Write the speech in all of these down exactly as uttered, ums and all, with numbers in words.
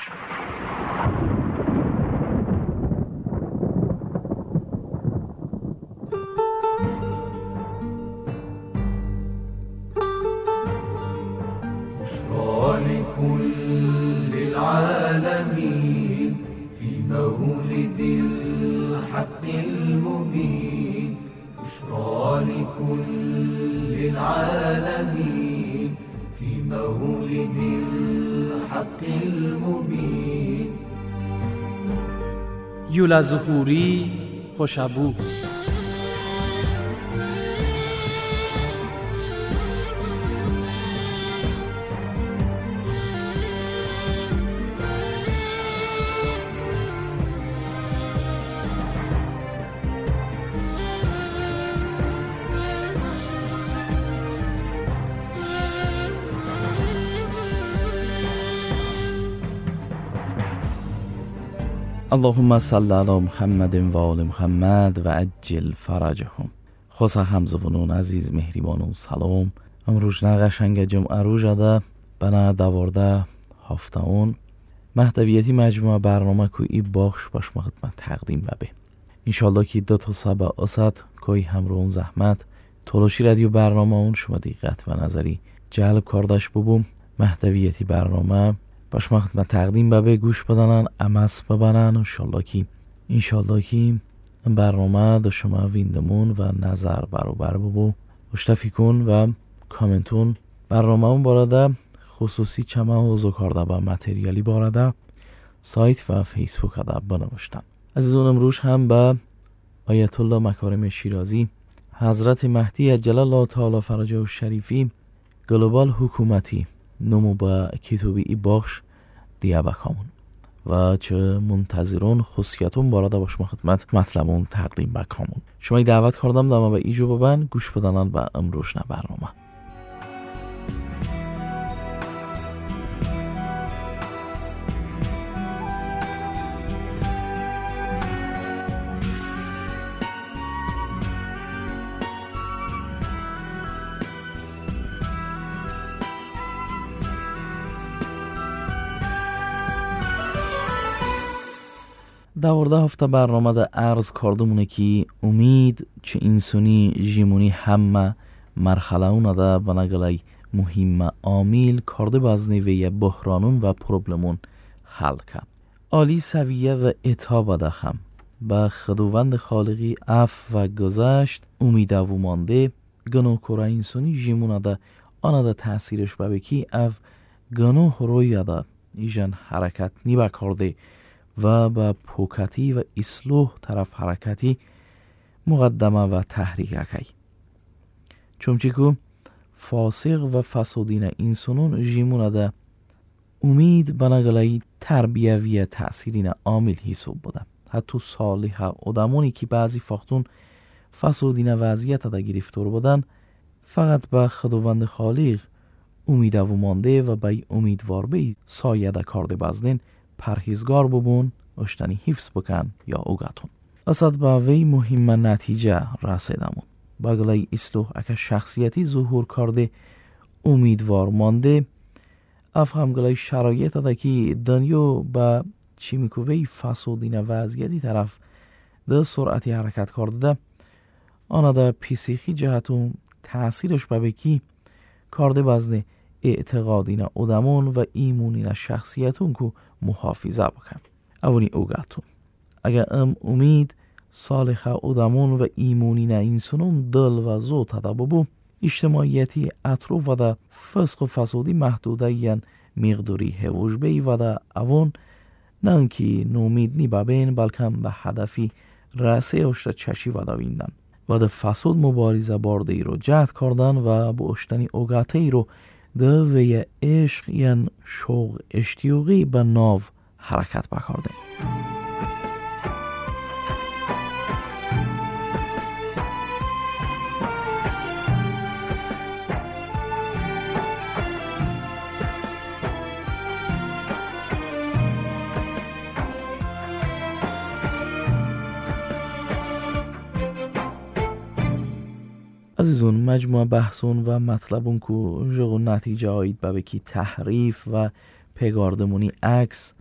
لكل العالمين في مولد الحق المبين، بشرى لكل العالمين في مولد الحق المبين. یولا ظهوری خوشابو. اللهم صل علی محمد و آل محمد و عجل فرجهم. خوصا همزوانون عزیز مهریبانون سلام. امروز نقشنگ جمعه رو جده بنا دوارده هفتهون محتویتی مجموعه برنامه که ای باخش باش ما خدمت تقدیم ببه. انشالله که دو تا سبع اسد کوی همرون زحمت تلاشی رادیو برنامه اون شما دقت و نظری جلب کردش ببوم. محتویتی برنامه باش ما خدمت تقدیم ببه، گوش بدنن، امس ببنن. انشالله که انشالله که برنامه دا شما ویندمون و نظر برابر ببو اشتفی کن و کامنتون برنامه اون بارده خصوصی چمه حوضو کرده با متریالی بارده سایت و فیسبوک ده بنوشتن. عزیزان امروز هم به آیت الله مکارم شیرازی حضرت مهدی عجل الله تعالی فرجه و شریفی گلوبال حکومتی نمو با کتابی ای باخش دیگه بکامون و چه منتظرون خصوصیتون باراده باش ما خدمت مطلبون تقدیم بکامون. شما ای دعوت کردم دامه به ایجو ببن گوش بدنن به امروز نه برنامه. دوارده هفته برنامه ده عرض کردمونه که امید چه انسانی جیمونی همه مرحله اونه ده بناگلای مهم عامل کرده بازنی وی بحرانون و پروبلمون حل که عالی سویه و اتابه ده هم با خداوند خالقی عفو و گذشت امیده و مانده گناه کره انسانی جیمونه ده آنه ده تأثیرش ببکی اف گناه روی ده ایجان حرکت نیبه کرده و با پوکتی و اصلاح طرف حرکتی مقدمه و تحریک اکی. چونچه که فاسق و فسادین انسانون جیمونه ده امید بناگلای تربیوی تأثیرین عامل حساب بوده. حتی صالح آدمانی که بعضی فاختون فسادین وضعیت ده گرفتار بودن فقط به خداوند خالق امیده و مانده و به امیدوار بی سایه ده کرده بازدین پرهیزگار ببون اشتنی حفظ بکن یا اوگتون. اصد با وی مهم نتیجه رسیدمون. بگلای اصلاح اکا شخصیتی ظهور کرده امیدوار مانده افهم گلای شرایط ده که دنیا با چی میکو وی فسادین وضعیتی طرف ده سرعتی حرکت کرده ده آنه ده پیسیخی جهتون تأثیرش ببکی کرده بزنه اعتقادین ادمون و ایمونین شخصیتون که محافظه بکن. اونی اوگاتون اگر ام امید صالح ادمون و ایمونین انسانون دل و زو تدا ببو اجتماعیتی اطروف و دا فسق و فسادی محدوده ین مقداری هوش بی و دا اون نانکی نومید نی ببین بلکه به هدفی رسه اشتا چشی و دا ویندن و دا فساد مبارزه بارده ای رو جهد کردن و با اشتنی اوگاته ای رو ده وی عشق ین شوق اشتیاقی به ناو حرکت بکرده. عزیزون مجموعه بحثون و مطلبون که جغو نتیجه آید به بکی تحریف و پگاردمونی عکس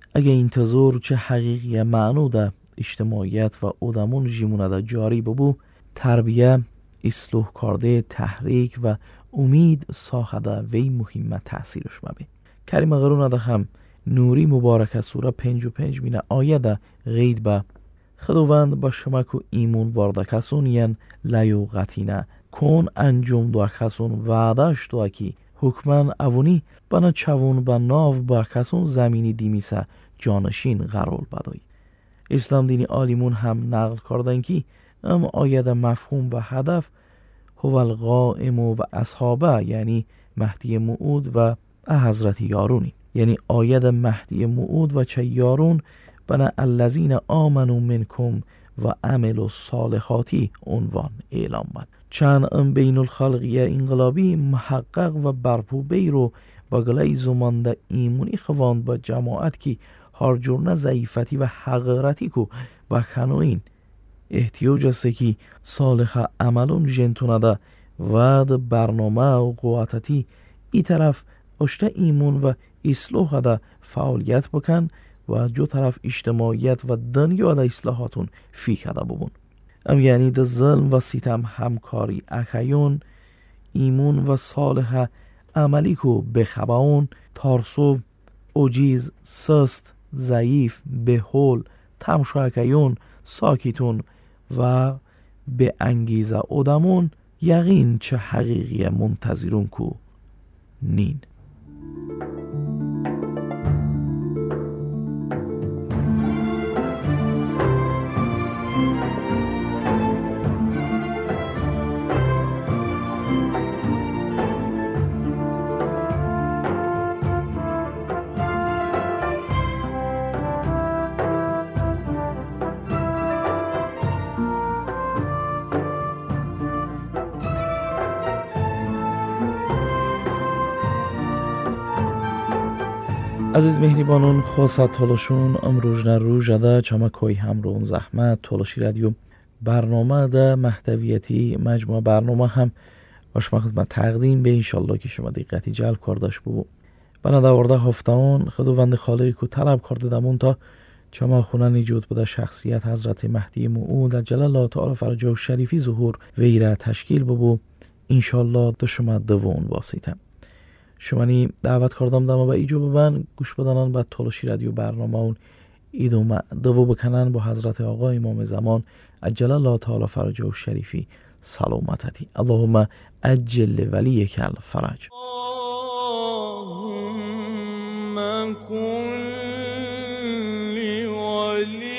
اگه انتظار چه حقیقی معنو ده اجتماعیت و ادمون جیمونه ده جاری ببو، تربیه، اصلاح کرده، تحریک و امید ساخده وی مهمه تأثیرش مبه. کریم غرونه ده هم نوری مبارک سوره پنج و پنج بینه آیه ده غید به خداوند با شما که ایمون وارده کسون ین لیو غتینه کن انجام دو کسون وعدهش دو که حکمن اونی بنا چوون با ناو با کسون زمینی دیمیسه جانشین قرار بدای. اسلام دینی آلیمون هم نقل کردن که ام آیه ده مفهوم و هدف هو القائم و اصحابه، یعنی مهدی موعود و حضرت یارونی، یعنی آیه مهدی موعود و چه یارون بنا الذین آمنوا منکم و عملوا الصالحاتی عنوان اعلام بد. چند ام بین الخلقیه انقلابی محقق و برپوبی رو با گلای زمانده ایمونی خواند با جماعت کی هر جور ضعیفتی و حقارتی کو با کنوین احتیاج است که صالح عملون جنتونه ده و ده برنامه و قواتتی ای طرف اشته ایمون و اصلاح ده فعالیت بکن و جو طرف اجتماعیت و دنیا ده اصلاحاتون فی کده ببون. ام یعنی ده ظلم و ستم همکاری اخیون ایمون و صالح عملی کو بخباون تارسو عجیز سست ضعیف بهول تمشو اکیون ساکیتون و به انگیزه ادمون یقین چه حقیقی منتظرون کو نین. عزیز مهربانون خواست تلاشون امروز نروز ده چما کوی همرون زحمت تلاشی رادیو برنامه ده محتویاتی مجموعه برنامه هم باش ما خدمت تقدیم به انشالله که شما دقتی جلب کردش بو بنا دورده هفتهان خداوند خالقی که طلب کرده دمون تا چما خونه نجود بوده شخصیت حضرت مهدی موعود جل الله تعالی فرجه و شریفی ظهور ویره تشکیل ببو انشالله ده شما دوون واسیتم شمانی دعوت کردم دم با ایجو ببن گوش بدنن بعد تلاشی رادیو برنامه اون ایدو دو بکنن با حضرت آقا امام زمان عجل الله تعالی فرجه و شریفی سلامتی. اللهم عجل ولیک الفرج. اللهم کن لولیک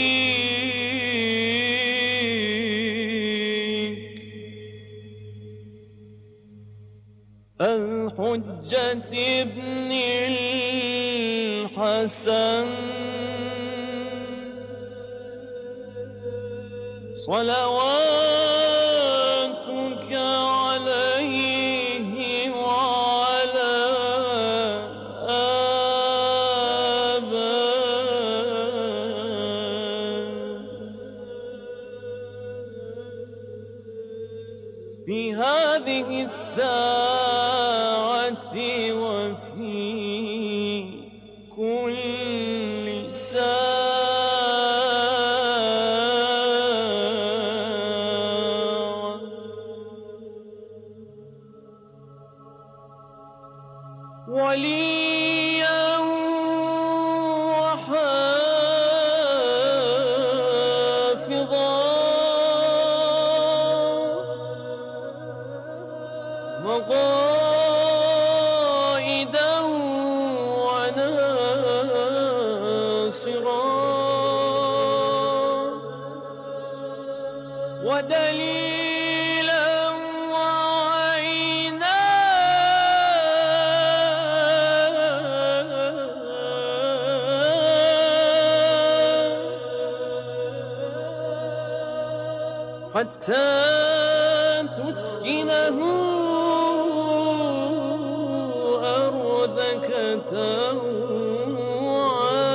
الحجة ابن الحسن صلواتك عليه وعلى آبائه في هذه الساعة وفي كل ساعة وليا وحافظا وقائدا وناصرا ودليلا وعينا حتى تسكنه أرضك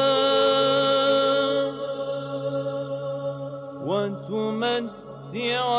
طوعا وتمتع